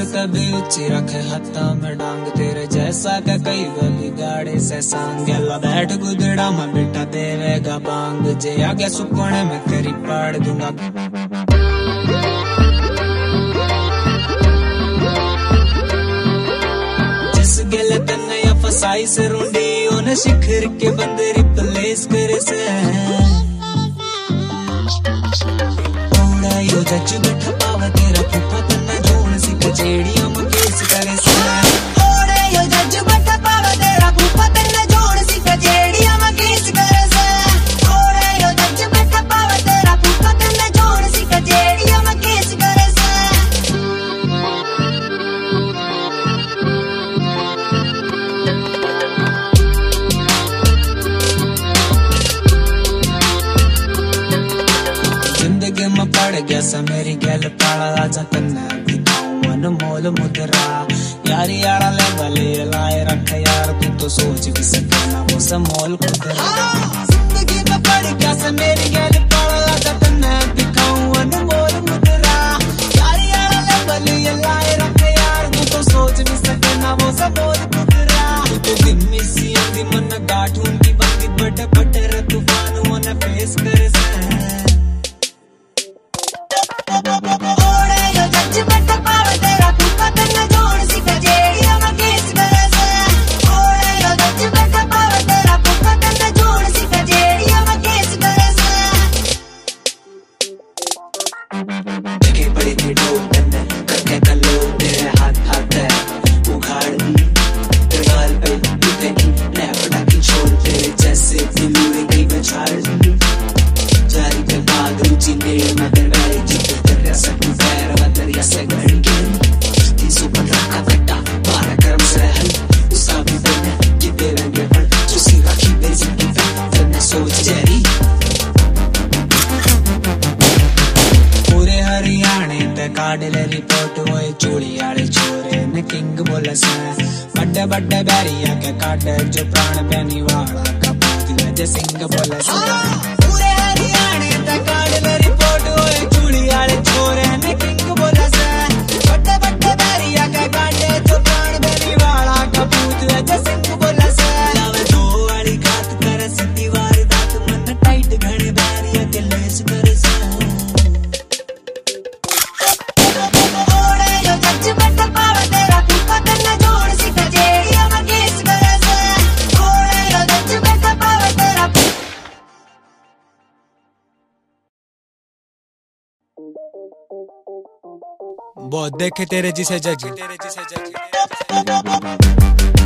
के बीच रखे हत्ता में डांग तेरे जैसा का कई गली गाड़े से सांग गला बैठ गुदड़ा में बेटा देवेगा बांग जे आगे सुपने में तेरी पाड़ दूंगा। जिस गले तन्ने या फसाई से रूंडी उन्हें शिखर के बंदे रिप्लेस करे से थोड़ा यो जज बैठा पावा तेरा फूफा तन्ने जोड़ सी कचेड़ियों में केस करे से थोड़ा यो जज बैठा पावा तेरा फूफा तन्ने जोड़ सी कचेड़ियों में केस करे से थोड़ा यो जज बैठा पावा तेरा फूफा तन्ने जोड़ सी कचेड़ियों में केस करे से। जिंदगी में पड़ गया सा मेरी गल पाला राजा तन्ने दिखाऊं अनमोल मुद्रा यारी यारा ले भले लाए रख यार तू तो सोच भी सके ना वो समोल खुदरा। जिंदगी में पड़ गया सा मेरी गल पाला राजा तन्ने दिखाऊं अनमोल मुद्रा यारी यारा ले भले लाए रख यार तू तो सोच भी सके ना वो समोल खुदरा। तू तो दिम्मी सी अंधी मन गाठूं की बंदी बड़े बड़े रे तूफान उन्हें फेस करे से बड़ी थी डोर तन्ने करके कलो तेरे हाथ हाथ है उखाड़ दी गाल पे लुटे की लैपटा की छोड़ तेरे जैसे दिलूरे कई में छाड़ दी जारी के बाद रुचि ने मदर वाली जित तेरे सब पैर वतरिया से घड़ी के तीसु पता का बेटा बारह कर्म से हल उसा भी बने कि तेरे रंगे पर चुसी राखी बेजी की तन्ने सोच जरी हरियाणे ते काडले रिपोर्ट होए चूड़ी आले छोरे ने किंग बोले से बड़े बड़े बैरिया के काटे जो प्राण पैनी वाला कपूत जे सिंह बोले से पूरे हरियाणे ते काडले रिपोर्ट होए चूड़ी आले छोरे ने किंग बोले से बड़े बड़े बैरिया के काटे जो प्राण पैनी वाला कपूत जे सिंह बोले से लावे दो वाली घात करे सिद्धि वारदात मन टाइट घड़े बैरिया के लेस करे से बहुत देखे तेरे जिसे जज